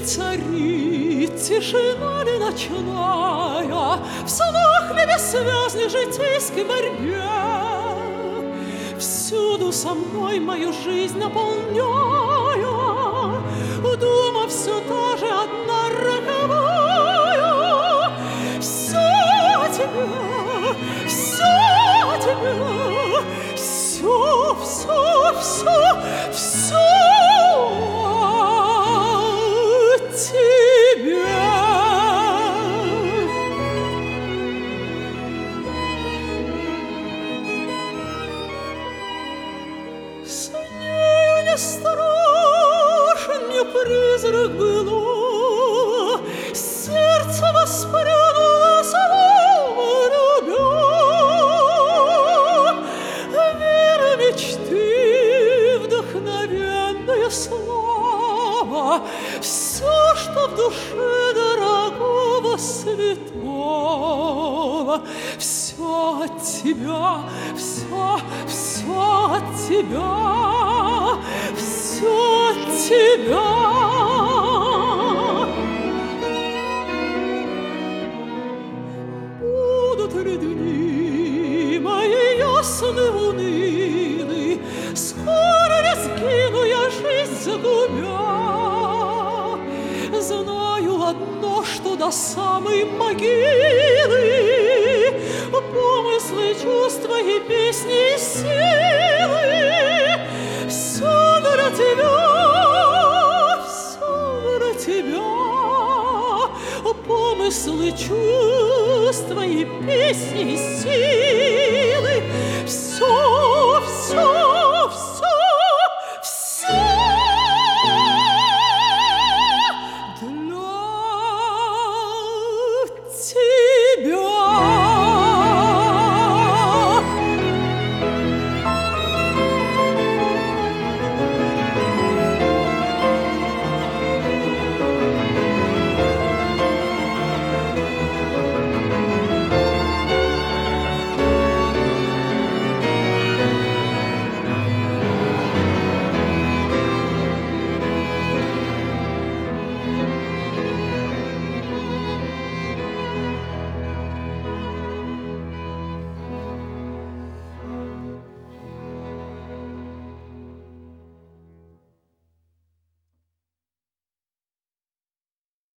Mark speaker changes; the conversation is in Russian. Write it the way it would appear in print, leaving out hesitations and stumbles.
Speaker 1: царит тишина ли ночная в снах ли бессвязной житейской борьбе? Всюду со мной мою жизнь наполняя, дума все та же одна роковая. Все тебя, все тебя, все, все, все, все тебя. С нею не страшен мне призрак было, сердце воспрянуло снова любя. Вера мечты, вдохновенная слава, все, что в душе дорогого святого, все от тебя, все, все от тебя, все от тебя. Будут ли дни мои ясны, уныны, скоро ли сгину я жизнь загубя? Знаю одно, что до самой могилы помыслы, чувства и песни, и силы все для тебя, все для тебя. Помыслы, чувства и песни, и силы все